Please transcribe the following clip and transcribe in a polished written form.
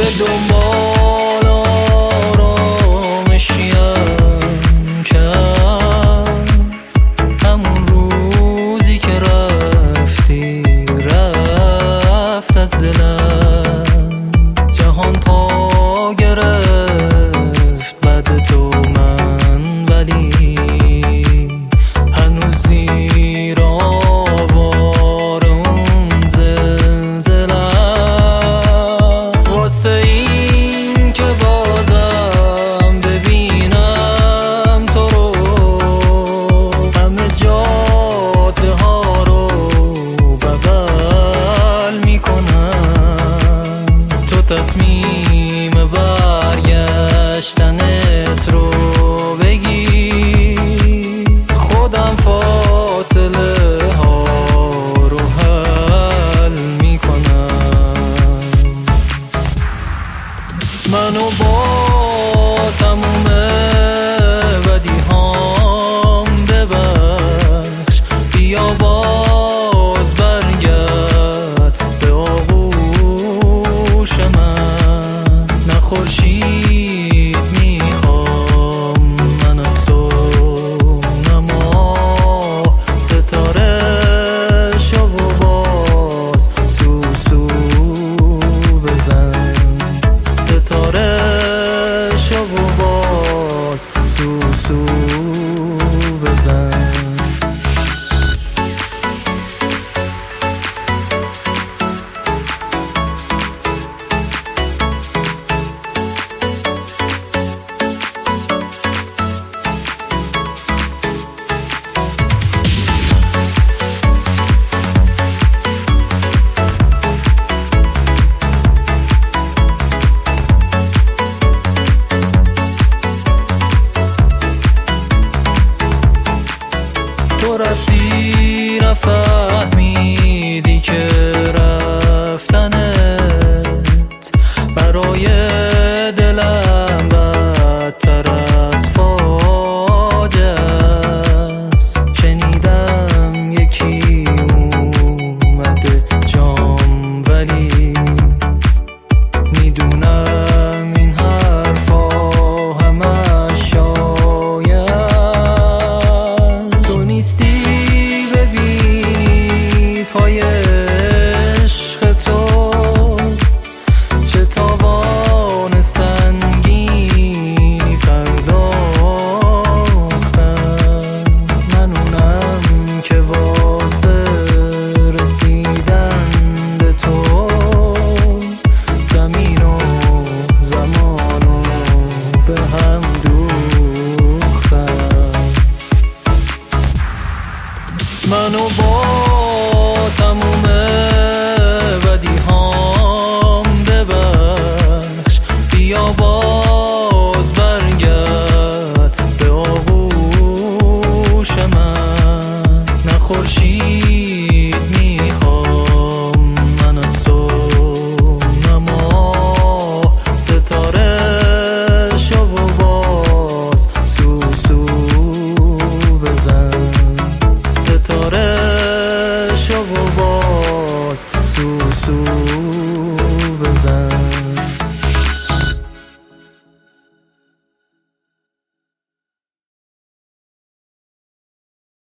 دنبال آرامشیم که از همون روزی که رفتی رفت از دلم. جهان پا گرفت بعد تو من، ولی هنوز زیر آوار اون زلزلم. واسه این که بازم ببینم تو رو، همه جاده ها رو بغل میکنم. تو تصمیم برگشتنت رو بگی، خودم فاصله ها رو حل میکنم. منو با تموم بدیهام ببخش، بیا باز برگرد به آغوش من. نه خورشید میخوام من از تو، نه ماه ستاره شو و باز سوسو بزن. ستاره شو و باز سوسو بزن. تو رفتی نفهمیدی که رفتنت برای دلم بدتر از فاجعه است. شنیدم یکی اومده جام، ولی میدونم این حرفا همش شاید. تو نیستی ببینی پای عشق تو چه تاوان سنگینی پرداختم. من اونم که واسه رسیدن به تو زمین و زمان رو به هم دوختم. منو با تموم بدیهام ببخش، بیا باز برگرد به آغوش من. نه خورشید میخوام من از تو، نه ماه ستاره شو و باز سوسو بزن. ستاره شو و باز سوسو بزن.